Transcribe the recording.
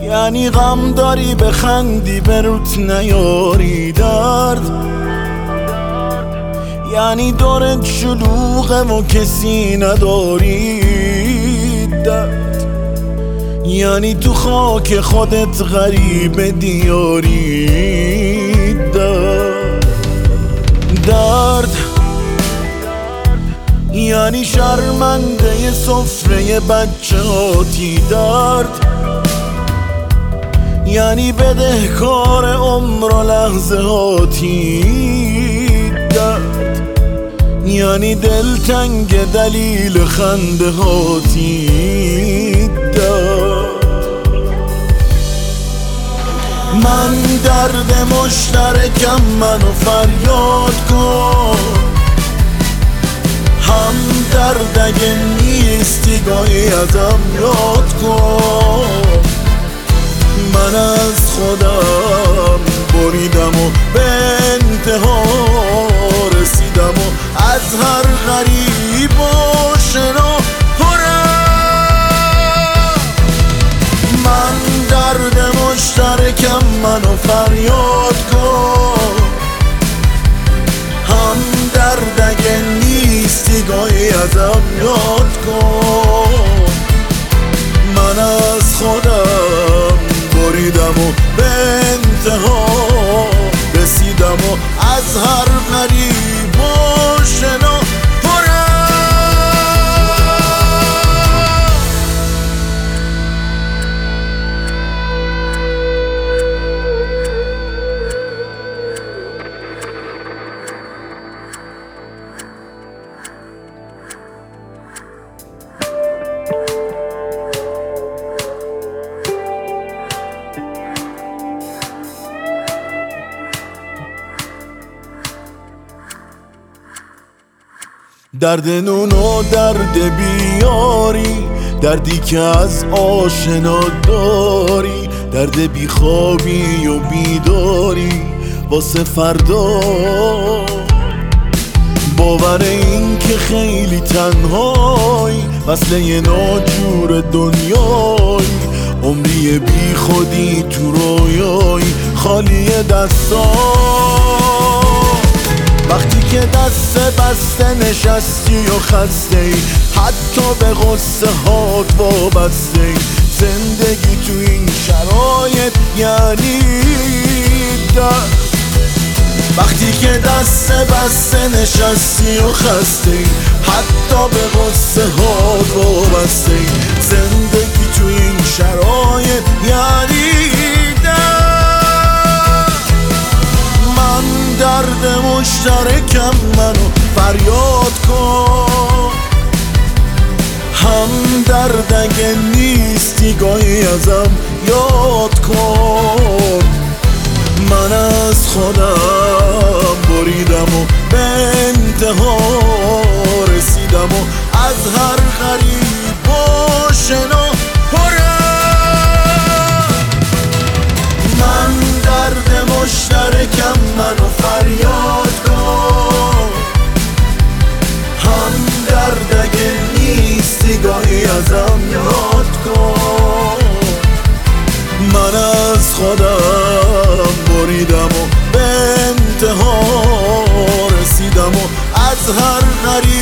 یعنی غم داری بخندی به روت نیاری درد، یعنی دورت شلوغه و کسی نداری درد، یعنی تو خاک خودت غریب دیاری درد، یعنی شرمنده سفره بچه هاتی درد، یعنی بدهکار عمر و لحظه هاتی درد، یعنی دلتنگ دلیل خنده هاتی درد. من درد مشترکم، منو فریاد کن، هم درد اگه نیستی گاهی ازم یاد کن. من از خودم بریدم و به انتها رسیدم و از هر غریب و شنا پرم. من درد مشترکم، منو فریاد کن، هم درد اگه نیستی گاهی ازم یاد کن. من از خودم بریدم و به انتها رسیدم و از هر غریب و شنا درد نون و درد بیاری، دردی که از آشنا داری، درد بیخوابی و بیداری واسه فردا. باور این که خیلی تنهایی، وصله ناجور دنیایی، عمری بی خودی تو رویایی، خالی دستا. وقتی که دست بسته نشستی و خسته ای، حتی به غصه هات وابسته ای، زندگی تو این شرایط یعنی درد. وقتی که دست بسته نشستی و خسته ای، حتی به غصه هات وابسته ای، زندگی تو این شرایط یعنی درد مشترکم، منو فریاد کن، هم درد اگه نیستی گاهی ازم یاد کن. من از خودم بریدم و به انتها رسیدم و از هر غریب و شنا پرم. من درد مشترکم، منو فریاد کن، هم درد اگه نیستی گاهی ازم یاد کن. من از خودم بریدم و به انتها رسیدم و از هر غریب